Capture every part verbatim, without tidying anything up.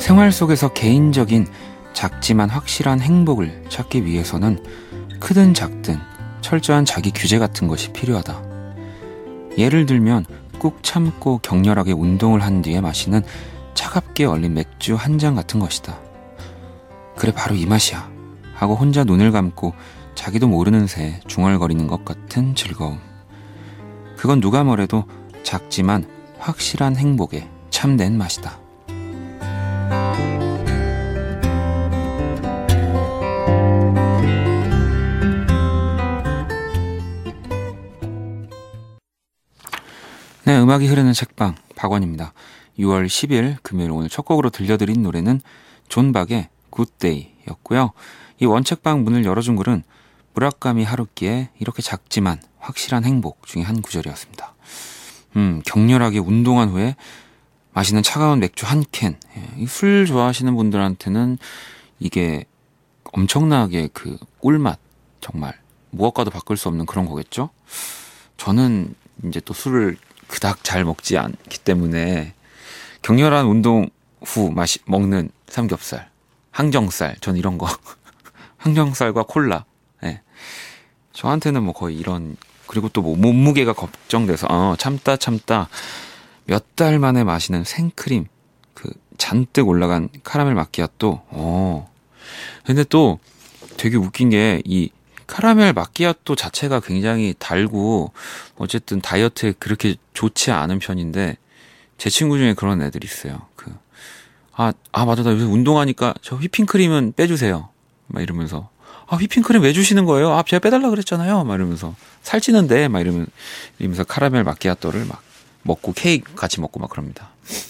생활 속에서 개인적인 작지만 확실한 행복을 찾기 위해서는 크든 작든 철저한 자기 규제 같은 것이 필요하다. 예를 들면 꾹 참고 격렬하게 운동을 한 뒤에 마시는 차갑게 얼린 맥주 한 잔 같은 것이다. 그래, 바로 이 맛이야 하고 혼자 눈을 감고 자기도 모르는 새에 중얼거리는 것 같은 즐거움. 그건 누가 뭐래도 작지만 확실한 행복의 참된 맛이다. 네, 음악이 흐르는 책방 박원입니다. 유월 십일 금요일 오늘 첫 곡으로 들려드린 노래는 존박의 굿데이였고요. 이 원책방 문을 열어준 글은 무라카미 하루키의 이렇게 작지만 확실한 행복 중에 한 구절이었습니다. 음, 격렬하게 운동한 후에 마시는 차가운 맥주 한 캔. 예, 술 좋아하시는 분들한테는 이게 엄청나게 그 꿀맛, 정말 무엇과도 바꿀 수 없는 그런 거겠죠? 저는 이제 또 술을 그닥 잘 먹지 않기 때문에 격렬한 운동 후 마시, 먹는 삼겹살, 항정살, 전 이런 거 항정살과 콜라. 예. 저한테는 뭐 거의 이런, 그리고 또 뭐 몸무게가 걱정돼서 어, 참다 참다 몇 달 만에 마시는 생크림, 그 잔뜩 올라간 카라멜 마키아또. 어. 근데 또 되게 웃긴 게 이 카라멜 마키아또 자체가 굉장히 달고 어쨌든 다이어트에 그렇게 좋지 않은 편인데 제 친구 중에 그런 애들이 있어요. 그 아, 아 맞아, 나 요새 운동하니까 저 휘핑크림은 빼주세요 막 이러면서, 아 휘핑크림 왜 주시는 거예요? 아 제가 빼달라 그랬잖아요 막 이러면서, 살찌는데 막 이러면, 이러면서 카라멜 마키아또를 막 먹고 케이크 같이 먹고 막 그럽니다.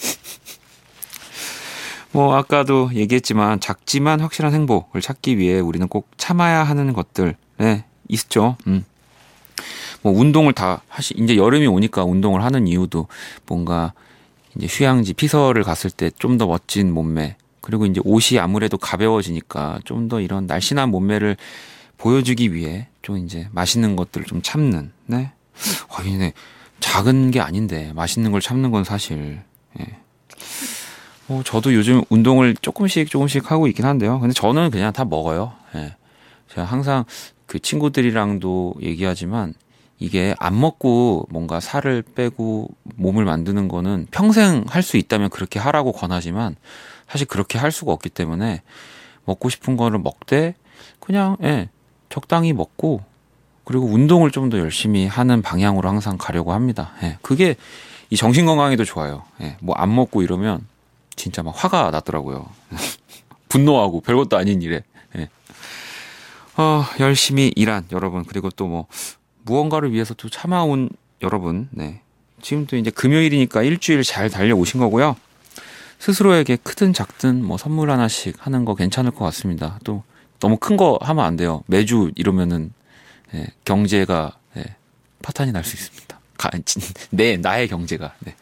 뭐 아까도 얘기했지만 작지만 확실한 행복을 찾기 위해 우리는 꼭 참아야 하는 것들, 네, 있죠. 음. 뭐 운동을 다 하시, 이제 여름이 오니까 운동을 하는 이유도 뭔가 이제 휴양지 피서를 갔을 때 좀 더 멋진 몸매, 그리고 이제 옷이 아무래도 가벼워지니까 좀 더 이런 날씬한 몸매를 보여주기 위해 좀 이제 맛있는 것들을 좀 참는, 네. 와, 근데 작은 게 아닌데 맛있는 걸 참는 건 사실, 예. 뭐 저도 요즘 운동을 조금씩 조금씩 하고 있긴 한데요. 근데 저는 그냥 다 먹어요. 예. 제가 항상 그 친구들이랑도 얘기하지만 이게 안 먹고 뭔가 살을 빼고 몸을 만드는 거는 평생 할 수 있다면 그렇게 하라고 권하지만 사실 그렇게 할 수가 없기 때문에 먹고 싶은 거를 먹되 그냥, 예, 적당히 먹고, 그리고 운동을 좀 더 열심히 하는 방향으로 항상 가려고 합니다. 예. 그게 이 정신 건강에도 좋아요. 예. 뭐 안 먹고 이러면 진짜 막 화가 나더라고요. 분노하고 별것도 아닌 일에. 예. 어, 열심히 일한 여러분, 그리고 또 뭐 무언가를 위해서 또 참아온 여러분, 네. 지금 또 이제 금요일이니까 일주일 잘 달려오신 거고요. 스스로에게 크든 작든 뭐 선물 하나씩 하는 거 괜찮을 것 같습니다. 또 너무 큰 거 하면 안 돼요. 매주 이러면은, 예, 경제가, 예, 파탄이 날 수 있습니다. 가, 네, 나의 경제가. 네.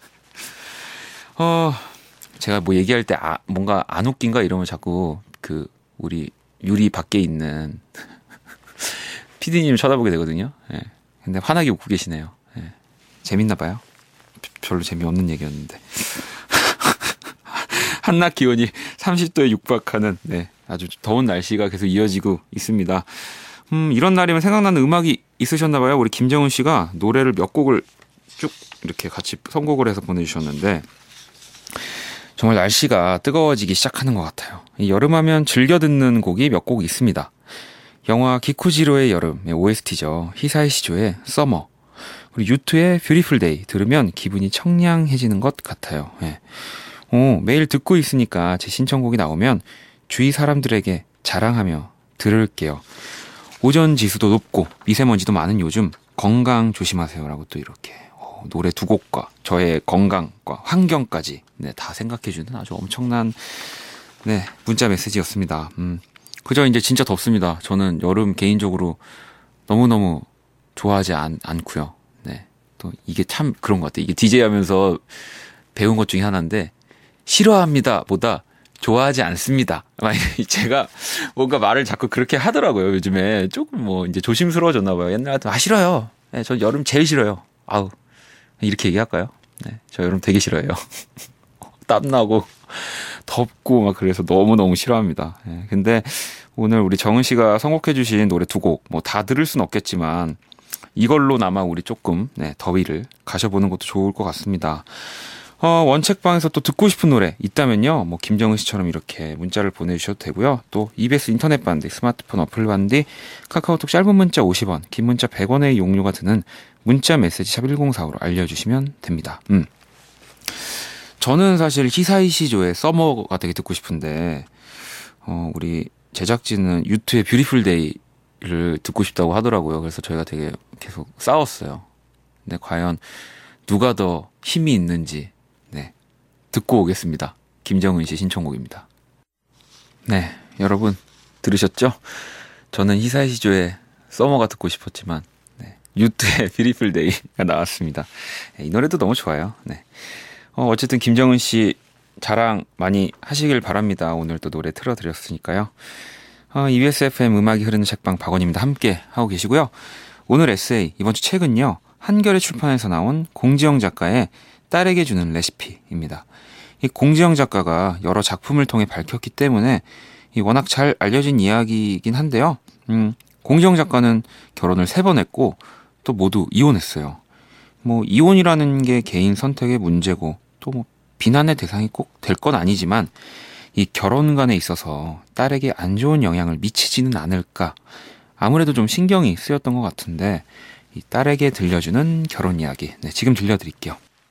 어, 제가 뭐 얘기할 때 아, 뭔가 안 웃긴가 이러면 자꾸 그 우리 유리 밖에 있는 피디님을 쳐다보게 되거든요. 예. 근데 환하게 웃고 계시네요. 예. 재밌나 봐요. 별로 재미없는 얘기였는데. 한낮 기온이 삼십 도에 육박하는, 네, 아주 더운 날씨가 계속 이어지고 있습니다. 음, 이런 날이면 생각나는 음악이 있으셨나 봐요. 우리 김정은 씨가 노래를 몇 곡을 쭉 이렇게 같이 선곡을 해서 보내주셨는데 정말 날씨가 뜨거워지기 시작하는 것 같아요. 여름하면 즐겨 듣는 곡이 몇 곡 있습니다. 영화 기쿠지로의 여름의 오에스티죠. 히사이 시조의 서머, 그리고 유투의 뷰티풀 데이 들으면 기분이 청량해지는 것 같아요. 네. 오, 매일 듣고 있으니까 제 신청곡이 나오면 주위 사람들에게 자랑하며 들을게요. 오존 지수도 높고 미세먼지도 많은 요즘 건강 조심하세요 라고 또 이렇게 오, 노래 두 곡과 저의 건강과 환경까지, 네, 다 생각해주는 아주 엄청난, 네, 문자 메시지였습니다. 음, 그저 이제 진짜 덥습니다. 저는 여름 개인적으로 너무너무 좋아하지 않, 않고요. 네, 또 이게 참 그런 것 같아요. 이게 디제이 하면서 배운 것 중에 하나인데 싫어합니다 보다 좋아하지 않습니다. 제가 뭔가 말을 자꾸 그렇게 하더라고요. 요즘에 조금 뭐 이제 조심스러워졌나 봐요. 옛날 같으면 아 싫어요. 네, 저 여름 제일 싫어요. 아우, 이렇게 얘기할까요? 네, 저 여름 되게 싫어요. 땀나고 덥고 막 그래서 너무너무 싫어합니다. 예, 근데 오늘 우리 정은 씨가 선곡해주신 노래 두 곡, 뭐 다 들을 순 없겠지만 이걸로나마 우리 조금 네, 더위를 가셔보는 것도 좋을 것 같습니다. 어, 원책방에서 또 듣고 싶은 노래 있다면요, 뭐 김정은 씨처럼 이렇게 문자를 보내주셔도 되고요. 또 이비에스 인터넷 반디, 스마트폰 어플 반디, 카카오톡 짧은 문자 오십 원, 긴 문자 백 원의 용료가 드는 문자 메시지 샵 일공사오로 알려주시면 됩니다. 음. 저는 사실 히사이시조의 서머가 되게 듣고 싶은데 어, 우리 제작진은 유투의 뷰티풀 데이를 듣고 싶다고 하더라고요. 그래서 저희가 되게 계속 싸웠어요. 근데 과연 누가 더 힘이 있는지 네, 듣고 오겠습니다. 김정은 씨 신청곡입니다. 네, 여러분 들으셨죠? 저는 히사이시조의 서머가 듣고 싶었지만 네, 유투의 뷰티풀 데이가 나왔습니다. 네, 이 노래도 너무 좋아요. 네. 어, 어쨌든 김정은 씨 자랑 많이 하시길 바랍니다. 오늘 또 노래 틀어드렸으니까요. 어, 이비에스 에프엠 음악이 흐르는 책방 박원입니다. 함께 하고 계시고요. 오늘 에세이, 이번 주 책은요, 한겨레 출판에서 나온 공지영 작가의 딸에게 주는 레시피입니다. 이 공지영 작가가 여러 작품을 통해 밝혔기 때문에 이 워낙 잘 알려진 이야기이긴 한데요. 음, 공지영 작가는 결혼을 세 번 했고 또 모두 이혼했어요. 뭐 이혼이라는 게 개인 선택의 문제고 또 뭐 비난의 대상이 꼭 될 건 아니지만 이 결혼관에 있어서 딸에게 안 좋은 영향을 미치지는 않을까, 아무래도 좀 신경이 쓰였던 것 같은데 이 딸에게 들려주는 결혼 이야기, 네, 지금 들려드릴게요.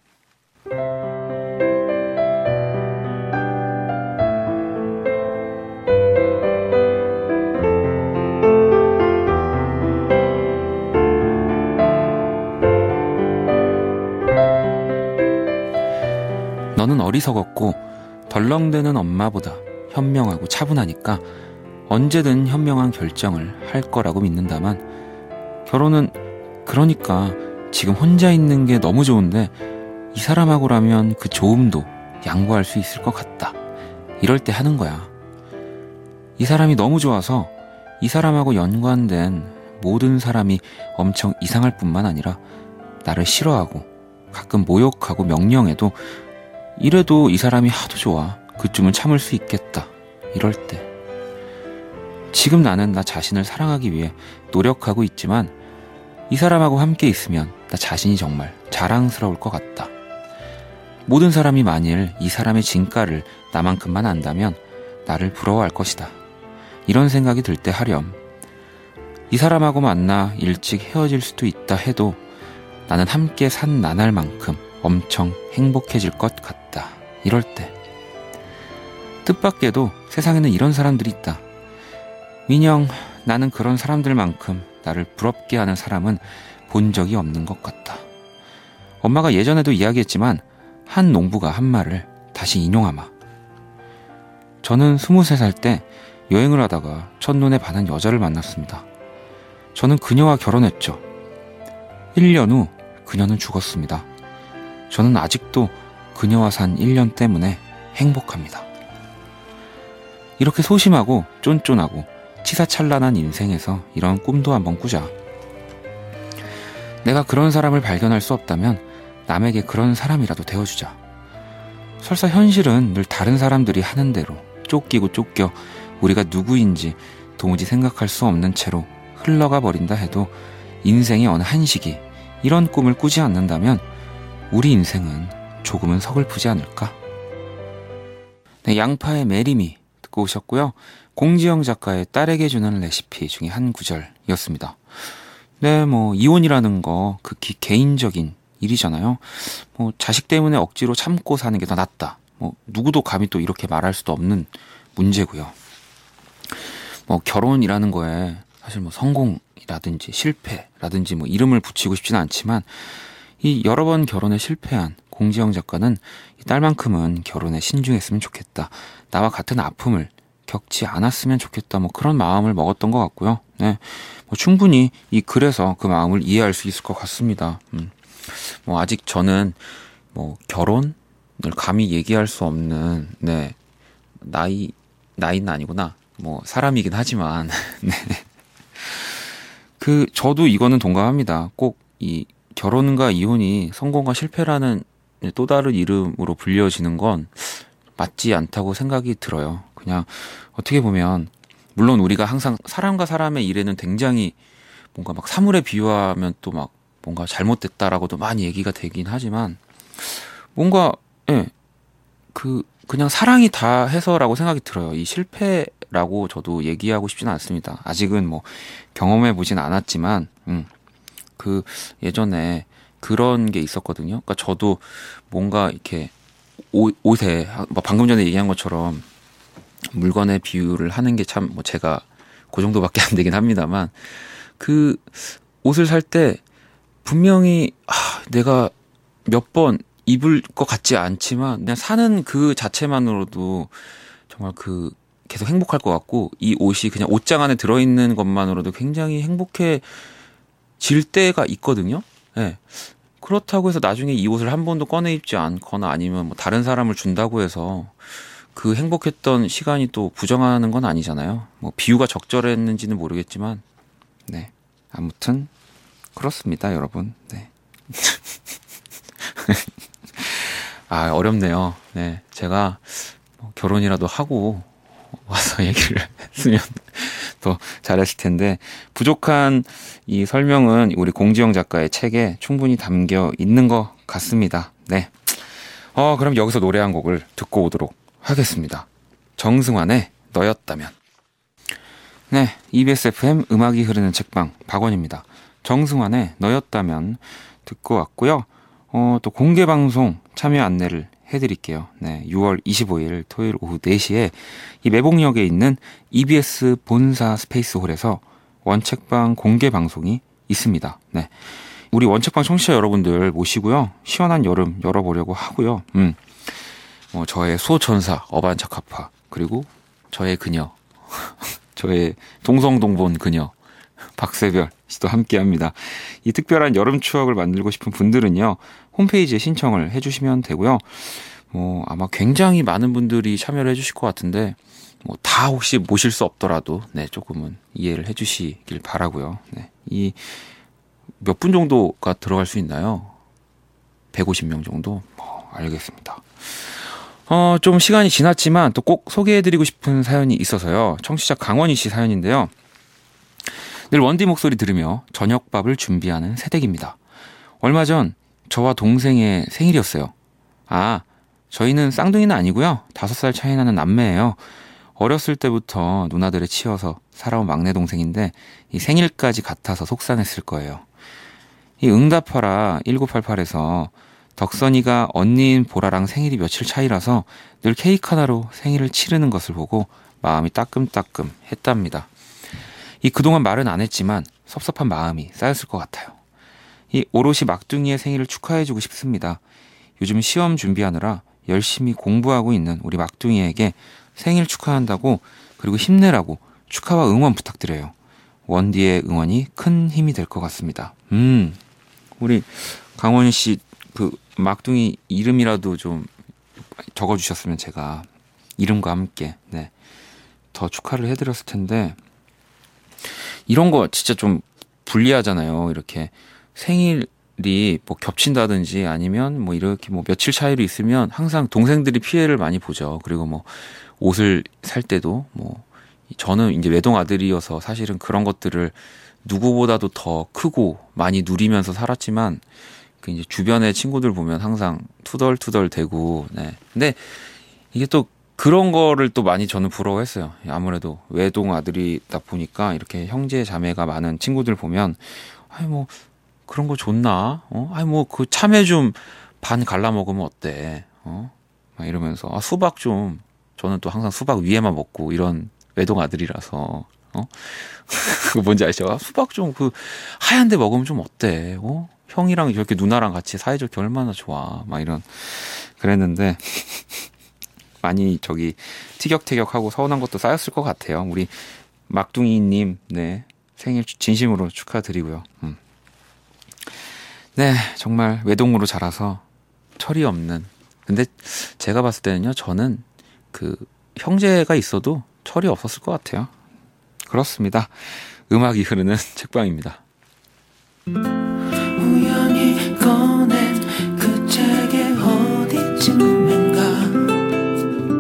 너는 어리석었고 덜렁대는 엄마보다 현명하고 차분하니까 언제든 현명한 결정을 할 거라고 믿는다만, 결혼은 그러니까 지금 혼자 있는 게 너무 좋은데 이 사람하고라면 그 좋음도 양보할 수 있을 것 같다. 이럴 때 하는 거야. 이 사람이 너무 좋아서 이 사람하고 연관된 모든 사람이 엄청 이상할 뿐만 아니라 나를 싫어하고 가끔 모욕하고 명령해도 이래도 이 사람이 하도 좋아. 그쯤은 참을 수 있겠다. 이럴 때. 지금 나는 나 자신을 사랑하기 위해 노력하고 있지만 이 사람하고 함께 있으면 나 자신이 정말 자랑스러울 것 같다. 모든 사람이 만일 이 사람의 진가를 나만큼만 안다면 나를 부러워할 것이다. 이런 생각이 들 때 하렴. 이 사람하고 만나 일찍 헤어질 수도 있다 해도 나는 함께 산 나날만큼 엄청 행복해질 것 같다. 이럴 때. 뜻밖에도 세상에는 이런 사람들이 있다. 민영, 나는 그런 사람들만큼 나를 부럽게 하는 사람은 본 적이 없는 것 같다. 엄마가 예전에도 이야기했지만 한 농부가 한 말을 다시 인용하마. 저는 스물세 살 때 여행을 하다가 첫눈에 반한 여자를 만났습니다. 저는 그녀와 결혼했죠. 일 년 후 그녀는 죽었습니다. 저는 아직도 그녀와 산 일 년 때문에 행복합니다. 이렇게 소심하고 쫀쫀하고 치사찬란한 인생에서 이런 꿈도 한번 꾸자. 내가 그런 사람을 발견할 수 없다면 남에게 그런 사람이라도 되어주자. 설사 현실은 늘 다른 사람들이 하는 대로 쫓기고 쫓겨 우리가 누구인지 도무지 생각할 수 없는 채로 흘러가 버린다 해도 인생의 어느 한 시기 이런 꿈을 꾸지 않는다면 우리 인생은 조금은 서글프지 않을까? 네, 양파의 메리미 듣고 오셨고요. 공지영 작가의 딸에게 주는 레시피 중에 한 구절이었습니다. 네, 뭐 이혼이라는 거 극히 개인적인 일이잖아요. 뭐 자식 때문에 억지로 참고 사는 게 더 낫다. 뭐 누구도 감히 또 이렇게 말할 수도 없는 문제고요. 뭐 결혼이라는 거에 사실 뭐 성공이라든지 실패라든지 뭐 이름을 붙이고 싶지는 않지만 이 여러 번 결혼에 실패한 공지영 작가는 이 딸만큼은 결혼에 신중했으면 좋겠다. 나와 같은 아픔을 겪지 않았으면 좋겠다. 뭐 그런 마음을 먹었던 것 같고요. 네, 뭐 충분히 이 글에서 그 마음을 이해할 수 있을 것 같습니다. 음. 뭐 아직 저는 뭐 결혼을 감히 얘기할 수 없는 네 나이 나이는 아니구나. 뭐 사람이긴 하지만 네. 그 저도 이거는 동감합니다. 꼭 이 결혼과 이혼이 성공과 실패라는 또 다른 이름으로 불려지는 건 맞지 않다고 생각이 들어요. 그냥 어떻게 보면 물론 우리가 항상 사람과 사람의 일에는 굉장히 뭔가 막 사물에 비유하면 또 막 뭔가 잘못됐다라고도 많이 얘기가 되긴 하지만 뭔가 예, 그 그냥 사랑이 다 해서라고 생각이 들어요. 이 실패라고 저도 얘기하고 싶지는 않습니다. 아직은 뭐 경험해 보진 않았지만 음, 그 예전에 그런 게 있었거든요. 그러니까 저도 뭔가 이렇게 옷, 옷에 방금 전에 얘기한 것처럼 물건의 비유를 하는 게 참 뭐 제가 그 정도밖에 안 되긴 합니다만 그 옷을 살 때 분명히 아, 내가 몇 번 입을 것 같지 않지만 그냥 사는 그 자체만으로도 정말 그 계속 행복할 것 같고 이 옷이 그냥 옷장 안에 들어있는 것만으로도 굉장히 행복해질 때가 있거든요. 네. 그렇다고 해서 나중에 이 옷을 한 번도 꺼내 입지 않거나 아니면 뭐 다른 사람을 준다고 해서 그 행복했던 시간이 또 부정하는 건 아니잖아요. 뭐 비유가 적절했는지는 모르겠지만 네. 아무튼 그렇습니다, 여러분. 네. 아, 어렵네요. 네. 제가 뭐 결혼이라도 하고 와서 얘기를 했으면 더 잘했을 텐데, 부족한 이 설명은 우리 공지영 작가의 책에 충분히 담겨 있는 것 같습니다. 네. 어, 그럼 여기서 노래 한 곡을 듣고 오도록 하겠습니다. 정승환의 너였다면. 네. 이비에스 에프엠 음악이 흐르는 책방 박원입니다. 정승환의 너였다면 듣고 왔고요. 어, 또 공개 방송 참여 안내를 해드릴게요. 네, 유월 이십오일 토요일 오후 네 시에 이 매봉역에 있는 이비에스 본사 스페이스홀에서 원책방 공개 방송이 있습니다. 네, 우리 원책방 청취자 여러분들 모시고요. 시원한 여름 열어보려고 하고요. 음, 어, 저의 소천사 어반자카파 그리고 저의 그녀 저의 동성동본 그녀 박세별 씨도 함께합니다. 이 특별한 여름 추억을 만들고 싶은 분들은요, 홈페이지에 신청을 해주시면 되고요. 뭐 아마 굉장히 많은 분들이 참여를 해주실 것 같은데 뭐 다 혹시 모실 수 없더라도 네 조금은 이해를 해주시길 바라고요. 네, 이 몇 분 정도가 들어갈 수 있나요? 백오십 명 정도? 어, 알겠습니다. 어, 좀 시간이 지났지만 또 꼭 소개해드리고 싶은 사연이 있어서요. 청취자 강원희 씨 사연인데요. 늘 원디 목소리 들으며 저녁밥을 준비하는 새댁입니다. 얼마 전 저와 동생의 생일이었어요. 아, 저희는 쌍둥이는 아니고요. 다섯 살 차이 나는 남매예요. 어렸을 때부터 누나들에 치여서 살아온 막내 동생인데 이 생일까지 같아서 속상했을 거예요. 이 응답하라 천구백팔십팔에서 덕선이가 언니인 보라랑 생일이 며칠 차이라서 늘 케이크 하나로 생일을 치르는 것을 보고 마음이 따끔따끔 했답니다. 이 그동안 말은 안 했지만 섭섭한 마음이 쌓였을 것 같아요. 이 오롯이 막둥이의 생일을 축하해주고 싶습니다. 요즘 시험 준비하느라 열심히 공부하고 있는 우리 막둥이에게 생일 축하한다고 그리고 힘내라고 축하와 응원 부탁드려요. 원디의 응원이 큰 힘이 될 것 같습니다. 음, 우리 강원희 씨 그 막둥이 이름이라도 좀 적어주셨으면 제가 이름과 함께 네, 더 축하를 해드렸을 텐데 이런 거 진짜 좀 불리하잖아요. 이렇게 생일이 뭐 겹친다든지 아니면 뭐 이렇게 뭐 며칠 차이로 있으면 항상 동생들이 피해를 많이 보죠. 그리고 뭐 옷을 살 때도 뭐 저는 이제 외동 아들이어서 사실은 그런 것들을 누구보다도 더 크고 많이 누리면서 살았지만 그 이제 주변의 친구들 보면 항상 투덜투덜 대고 네. 근데 이게 또 그런 거를 또 많이 저는 부러워했어요. 아무래도 외동 아들이다 보니까 이렇게 형제 자매가 많은 친구들 보면 아이 뭐 그런 거 좋나? 어? 아이 뭐 그 참외 좀 반 갈라 먹으면 어때? 어? 막 이러면서 아 수박 좀 저는 또 항상 수박 위에만 먹고 이런 외동 아들이라서 어? 그거 뭔지 아시죠? 아, 수박 좀 그 하얀데 먹으면 좀 어때? 어? 형이랑 이렇게 누나랑 같이 사이좋게 얼마나 좋아? 막 이런 그랬는데 많이 저기 티격태격하고 서운한 것도 쌓였을 것 같아요. 우리 막둥이님 네 생일 진심으로 축하드리고요. 음. 네 정말 외동으로 자라서 철이 없는 근데 제가 봤을 때는요 저는 그 형제가 있어도 철이 없었을 것 같아요. 그렇습니다. 음악이 흐르는 책방입니다. 우연히 꺼낸 그 책의 어디쯤인가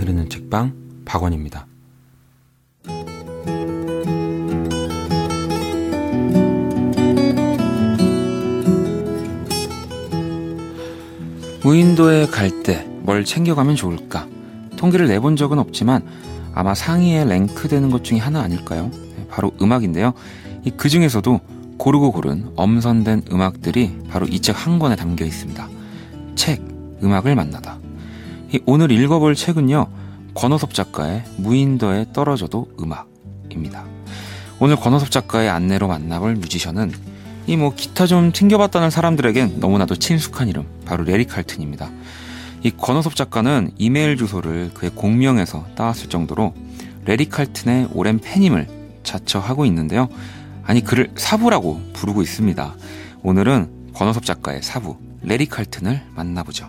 흐르는 책방 박원입니다. 무인도에 갈 때 뭘 챙겨가면 좋을까? 통계를 내본 적은 없지만 아마 상위에 랭크되는 것 중에 하나 아닐까요? 바로 음악인데요. 그 중에서도 고르고 고른 엄선된 음악들이 바로 이 책 한 권에 담겨 있습니다. 책, 음악을 만나다. 오늘 읽어볼 책은요, 권호섭 작가의 무인도에 떨어져도 음악입니다. 오늘 권호섭 작가의 안내로 만나볼 뮤지션은 이 뭐 기타 좀 튕겨봤다는 사람들에겐 너무나도 친숙한 이름, 바로 레리 칼튼입니다. 이 권호섭 작가는 이메일 주소를 그의 공명에서 따왔을 정도로 레리 칼튼의 오랜 팬임을 자처하고 있는데요. 아니, 그를 사부라고 부르고 있습니다. 오늘은 권호섭 작가의 사부 레리 칼튼을 만나보죠.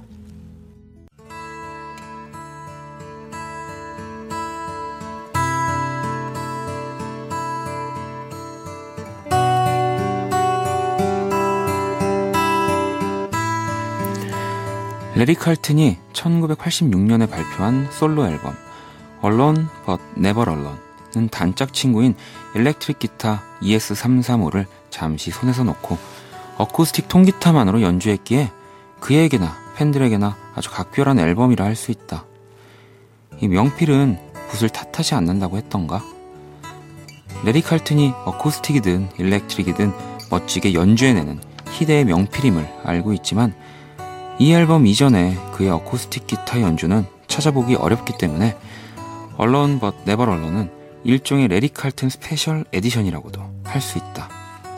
레리 칼튼이 천구백팔십육 년에 발표한 솔로 앨범 Alone But Never Alone는 단짝 친구인 일렉트릭 기타 이에스 삼백삼십오를 잠시 손에서 놓고 어쿠스틱 통기타만으로 연주했기에 그에게나 팬들에게나 아주 각별한 앨범이라 할 수 있다. 이 명필은 붓을 탓하지 않는다고 했던가? 레리 칼튼이 어쿠스틱이든 일렉트릭이든 멋지게 연주해내는 희대의 명필임을 알고 있지만 이 앨범 이전에 그의 어쿠스틱 기타 연주는 찾아보기 어렵기 때문에 Alone But Never Alone은 일종의 레리 칼튼 스페셜 에디션이라고도 할 수 있다.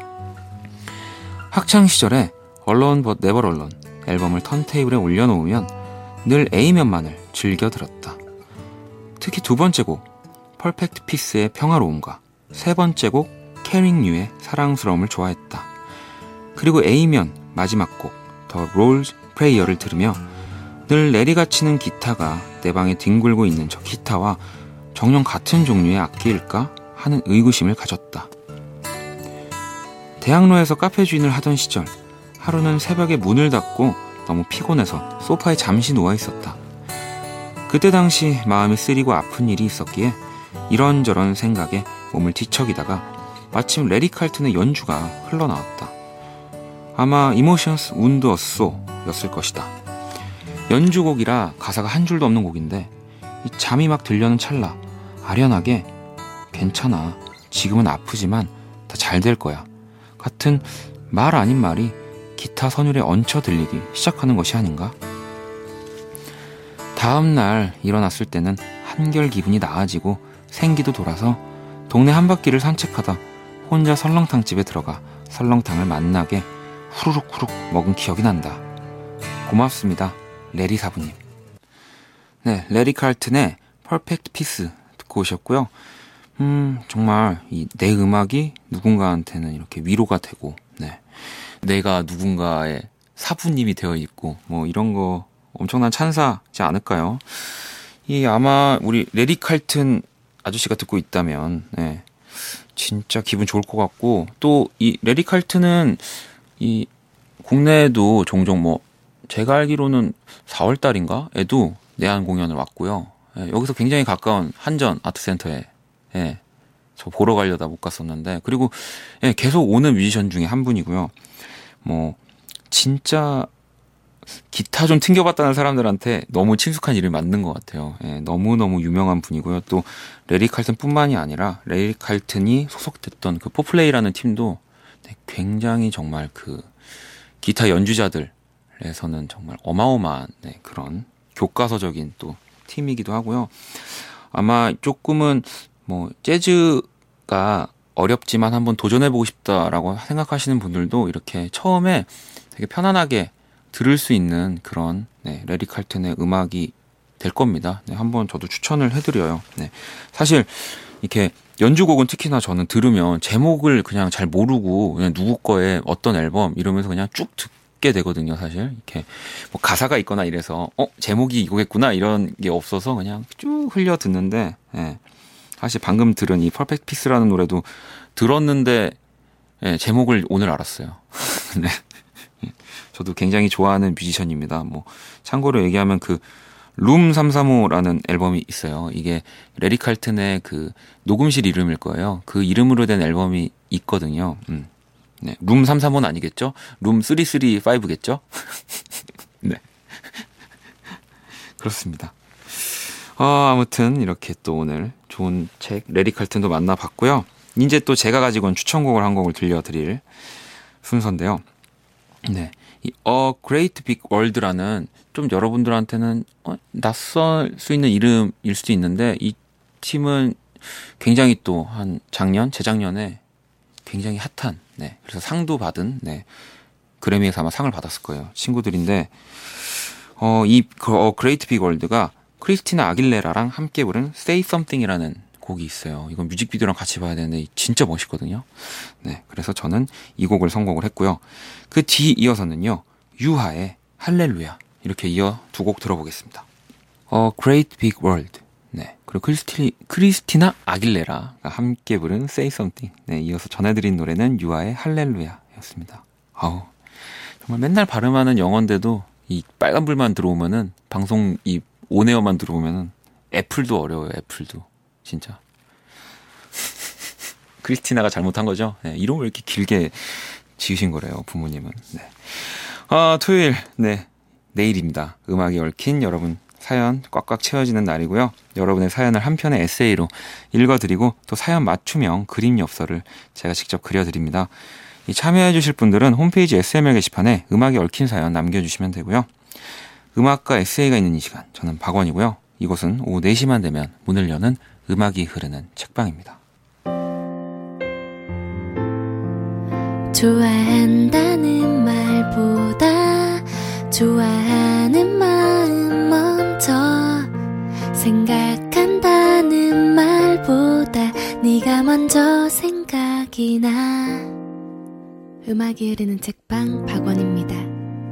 학창시절에 Alone But Never Alone 앨범을 턴테이블에 올려놓으면 늘 A면만을 즐겨 들었다. 특히 두 번째 곡 퍼펙트 피스의 평화로움과 세 번째 곡 캐링 유의 사랑스러움을 좋아했다. 그리고 A면 마지막 곡 더 롤즈 프레이어를 들으며 늘 레리가 치는 기타가 내 방에 뒹굴고 있는 저 기타와 정녕 같은 종류의 악기일까 하는 의구심을 가졌다. 대학로에서 카페 주인을 하던 시절 하루는 새벽에 문을 닫고 너무 피곤해서 소파에 잠시 누워있었다. 그때 당시 마음이 쓰리고 아픈 일이 있었기에 이런저런 생각에 몸을 뒤척이다가 마침 레리 칼튼의 연주가 흘러나왔다. 아마 Emotions Wound Us So 였을 것이다. 연주곡이라 가사가 한 줄도 없는 곡인데 이 잠이 막 들려는 찰나 아련하게 괜찮아, 지금은 아프지만 다 잘 될 거야 같은 말 아닌 말이 기타 선율에 얹혀 들리기 시작하는 것이 아닌가? 다음날 일어났을 때는 한결 기분이 나아지고 생기도 돌아서 동네 한 바퀴를 산책하다 혼자 설렁탕집에 들어가 설렁탕을 맛나게 후루룩 후룩 먹은 기억이 난다. 고맙습니다, 레리 사부님. 네, 레리 칼튼의 퍼펙트 피스 듣고 오셨고요. 음, 정말 이 내 음악이 누군가한테는 이렇게 위로가 되고, 네, 내가 누군가의 사부님이 되어 있고, 뭐 이런 거 엄청난 찬사지 않을까요? 이 아마 우리 레리 칼튼 아저씨가 듣고 있다면, 네, 진짜 기분 좋을 것 같고, 또 이 레리 칼튼은 이 국내에도 종종 뭐 제가 알기로는 사월 달인가에도 내한 공연을 왔고요. 예, 여기서 굉장히 가까운 한전 아트센터에 예, 저 보러 가려다 못 갔었는데, 그리고 예, 계속 오는 뮤지션 중에 한 분이고요. 뭐 진짜 기타 좀 튕겨봤다는 사람들한테 너무 친숙한 이름이 맞는 것 같아요. 예, 너무너무 유명한 분이고요. 또 레리 칼튼뿐만이 아니라 레리 칼튼이 소속됐던 그 포플레이라는 팀도 네, 굉장히 정말 그 기타 연주자들에서는 정말 어마어마한 네, 그런 교과서적인 또 팀이기도 하고요. 아마 조금은 뭐 재즈가 어렵지만 한번 도전해보고 싶다라고 생각하시는 분들도 이렇게 처음에 되게 편안하게 들을 수 있는 그런 네, 레리 칼튼의 음악이 될 겁니다. 네, 한번 저도 추천을 해드려요. 네, 사실 이렇게 연주곡은 특히나 저는 들으면 제목을 그냥 잘 모르고 그냥 누구 거에 어떤 앨범 이러면서 그냥 쭉 듣게 되거든요. 사실 이렇게 뭐 가사가 있거나 이래서 어 제목이 이거겠구나 이런 게 없어서 그냥 쭉 흘려 듣는데, 예, 사실 방금 들은 이 퍼펙트 피스라는 노래도 들었는데 예, 제목을 오늘 알았어요. 네. 저도 굉장히 좋아하는 뮤지션입니다. 뭐 참고로 얘기하면 그 룸 삼삼오라는 앨범이 있어요. 이게 레리 칼튼의 그 녹음실 이름일 거예요. 그 이름으로 된 앨범이 있거든요. 음. 네, 룸 삼삼오는 아니겠죠? 룸 삼백삼십오겠죠? 네. 그렇습니다. 어, 아무튼 이렇게 또 오늘 좋은 책 레리 칼튼도 만나봤고요. 이제 또 제가 가지고 온 추천곡을 한 곡을 들려드릴 순서인데요. 네, 이 A Great Big World라는 좀 여러분들한테는 어, 낯설 수 있는 이름일 수도 있는데 이 팀은 굉장히 또 한 작년, 재작년에 굉장히 핫한, 네, 그래서 상도 받은, 네, 그래미에서 아마 상을 받았을 거예요. 친구들인데 어, 이 A Great Big World가 크리스티나 아길레라랑 함께 부른 Say Something이라는 곡이 있어요. 이건 뮤직비디오랑 같이 봐야 되는데 진짜 멋있거든요. 네, 그래서 저는 이 곡을 선곡을 했고요. 그 뒤 이어서는요, 유하의 할렐루야 이렇게 이어 두 곡 들어보겠습니다. A Great Big World, 네, 그리고 크리스티, 크리스티나 아길레라가 함께 부른 Say Something, 네, 이어서 전해드린 노래는 유하의 할렐루야였습니다. 아우, 정말 맨날 발음하는 영어인데도 이 빨간불만 들어오면은 방송 이 온에어만 들어오면은 애플도 어려워요. 애플도 진짜. 크리스티나가 잘못한 거죠. 네, 이름을 이렇게 길게 지으신 거래요, 부모님은. 네. 아, 토요일, 네, 내일입니다. 음악이 얽힌 여러분 사연 꽉꽉 채워지는 날이고요. 여러분의 사연을 한 편의 에세이로 읽어드리고 또 사연 맞춤형 그림 엽서를 제가 직접 그려드립니다. 이 참여해주실 분들은 홈페이지 에스엠엘 게시판에 음악이 얽힌 사연 남겨주시면 되고요. 음악과 에세이가 있는 이 시간, 저는 박원이고요. 이곳은 오후 네 시만 되면 문을 여는 음악이 흐르는 책방입니다. 좋아한다는 말보다 좋아하는 마음 먼저 생각한다는 말보다 네가 먼저 생각이 나. 음악이 흐르는 책방 박원입니다.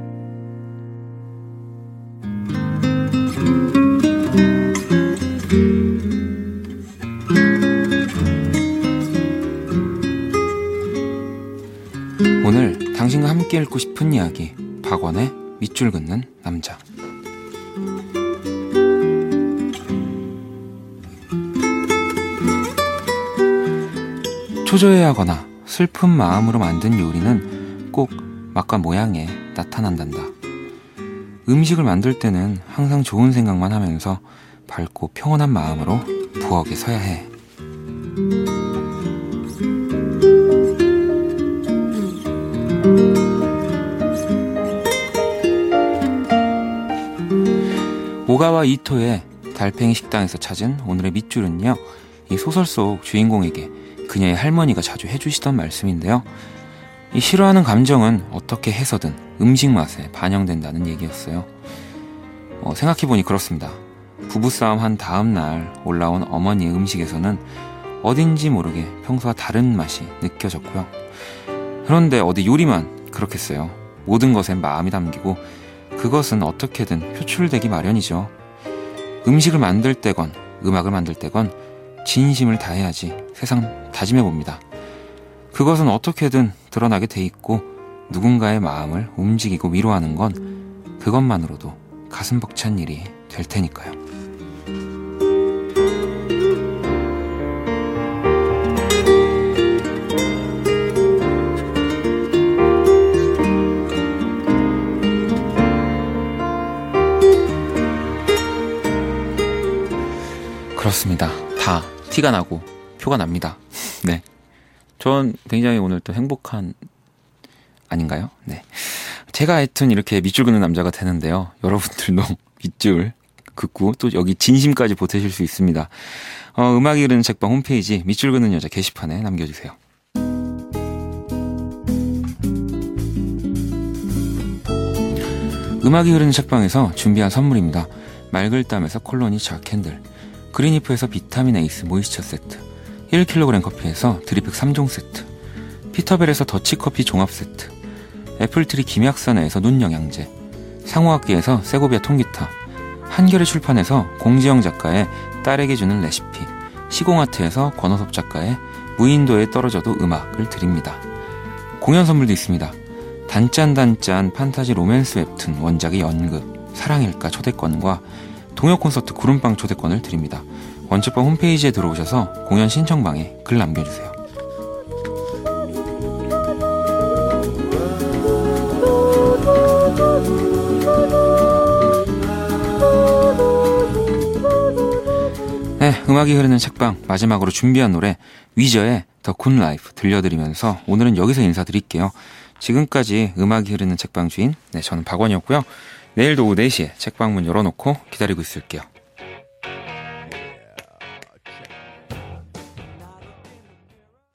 오늘 당신과 함께 읽고 싶은 이야기, 박원의 밑줄 긋는 남자. 초조해하거나 슬픈 마음으로 만든 요리는 꼭 맛과 모양에 나타난단다. 음식을 만들 때는 항상 좋은 생각만 하면서 밝고 평온한 마음으로 부엌에 서야 해. 오가와 이토의 달팽이 식당에서 찾은 오늘의 밑줄은요, 이 소설 속 주인공에게 그녀의 할머니가 자주 해주시던 말씀인데요. 이 싫어하는 감정은 어떻게 해서든 음식 맛에 반영된다는 얘기였어요. 어, 생각해보니 그렇습니다. 부부싸움 한 다음 날 올라온 어머니의 음식에서는 어딘지 모르게 평소와 다른 맛이 느껴졌고요. 그런데 어디 요리만 그렇겠어요. 모든 것엔 마음이 담기고 그것은 어떻게든 표출되기 마련이죠. 음식을 만들 때건 음악을 만들 때건 진심을 다해야지 세상 다짐해봅니다. 그것은 어떻게든 드러나게 돼 있고 누군가의 마음을 움직이고 위로하는 건 그것만으로도 가슴 벅찬 일이 될 테니까요. 그렇습니다. 다 티가 나고 표가 납니다. 네, 전 굉장히 오늘 또 행복한 아닌가요? 네, 제가 하여튼 이렇게 밑줄 긋는 남자가 되는데요. 여러분들도 밑줄 긋고 또 여기 진심까지 보태실 수 있습니다. 어, 음악이 흐르는 책방 홈페이지 밑줄 긋는 여자 게시판에 남겨주세요. 음악이 흐르는 책방에서 준비한 선물입니다. 맑을땀에서 콜로니 자캔들, 그린이프에서 비타민 에이스 모이스처 세트, 일 킬로그램 커피에서 드립백 삼 종 세트, 피터벨에서 더치커피 종합 세트, 애플트리 김약사나에서 눈영양제, 상호학기에서 세고비아 통기타, 한겨레 출판에서 공지영 작가의 딸에게 주는 레시피, 시공아트에서 권호섭 작가의 무인도에 떨어져도 음악을 드립니다. 공연 선물도 있습니다. 단짠단짠 판타지 로맨스 웹툰 원작의 연극 사랑일까 초대권과 동요 콘서트 구름빵 초대권을 드립니다. 원초방 홈페이지에 들어오셔서 공연 신청방에 글 남겨주세요. 네, 음악이 흐르는 책방 마지막으로 준비한 노래 위저의 더 굿 라이프 들려드리면서 오늘은 여기서 인사드릴게요. 지금까지 음악이 흐르는 책방 주인 네, 저는 박원이었고요. 내일도 오후 네 시에 책방문 열어놓고 기다리고 있을게요.